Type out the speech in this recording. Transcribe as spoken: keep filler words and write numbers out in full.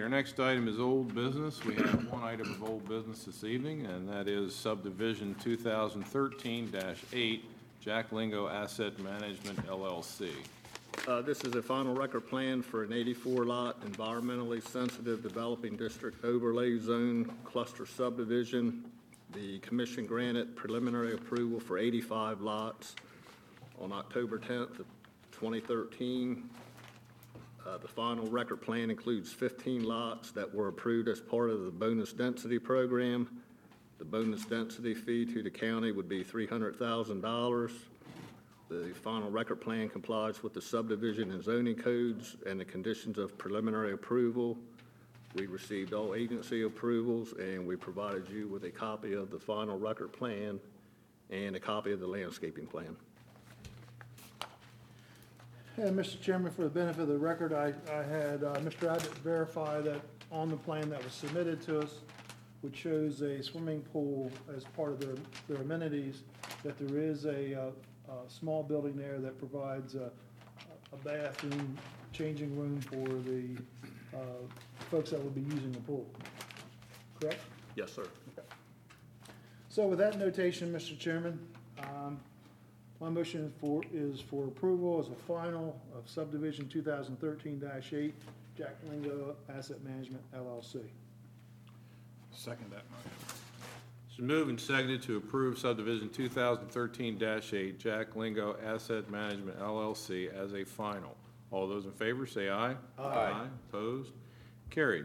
our next item is old business. We have one item of old business this evening, and that is subdivision two thousand thirteen dash eight, Jack Lingo Asset Management, L L C. Uh, This is a final record plan for an eighty-four lot environmentally sensitive developing district overlay zone cluster subdivision. The commission granted preliminary approval for eighty-five lots on October tenth of twenty thirteen. Uh, The final record plan includes fifteen lots that were approved as part of the bonus density program. The bonus density fee to the county would be three hundred thousand dollars. The final record plan complies with the subdivision and zoning codes and the conditions of preliminary approval. We received all agency approvals, and we provided you with a copy of the final record plan and a copy of the landscaping plan. And Mister Chairman, for the benefit of the record, I, I had uh, Mister Abbott verify that on the plan that was submitted to us, which shows a swimming pool as part of their, their amenities, that there is a, uh, a small building there that provides a, a bathroom, changing room for the uh, folks that will be using the pool. Correct? Yes, sir. Okay. So with that notation, Mister Chairman, um, my motion for, is for approval as a final of subdivision two thousand thirteen dash eight, Jack Lingo Asset Management, L L C. Second that motion. It's moved and seconded to approve subdivision two thousand thirteen dash eight, Jack Lingo Asset Management, L L C, as a final. All those in favor say aye. Aye. Opposed? Carried.